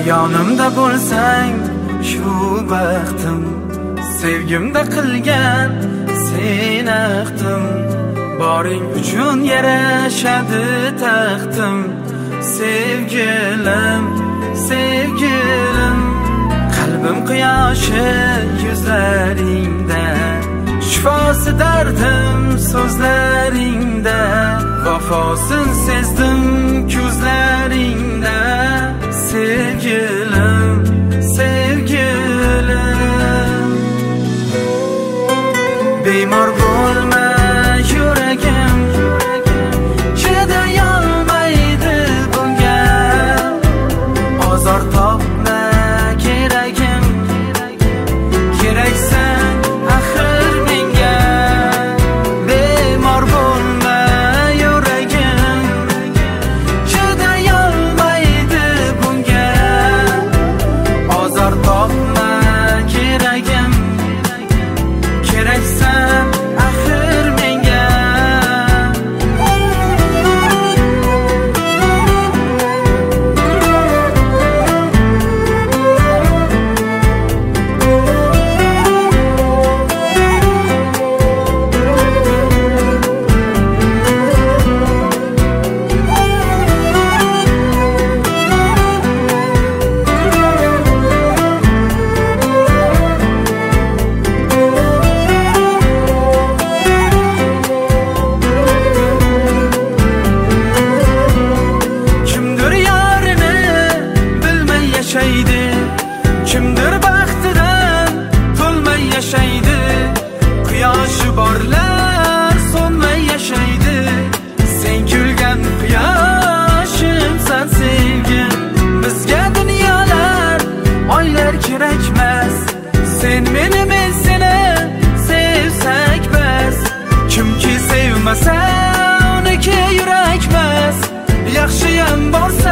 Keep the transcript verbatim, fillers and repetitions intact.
yonimda bo'lsang shu baxtim, sevgimda qilgan sen aqtim, boring uchun yarashadi taxtim. Sevgilim, sevgilim, qalbim quyoshi yuzlaringda, shifosi dardim so'zlaringda, vafosin sezdim ko'zlaringda. Sevgilim, sevgilim, bemor bo'lma yuragim, chidayolmaydi bunga, ozor topma keragim, keraksan axir menga. Bemor bo'lma yuragim, chidayolmaydi bunga, ozor topma keragim, keraksan axir menga. Kimdir baxtidan to'lmay yashaydi, quyoshi borlar so'nmay yashaydi. Sen kulgan quyoshimsan sevgim, bizga dunyolar oylar kerakmas. Sen meni, men seni sevsak bas, kimki sevmasa uniki yurakmas. Yaxshiyam bor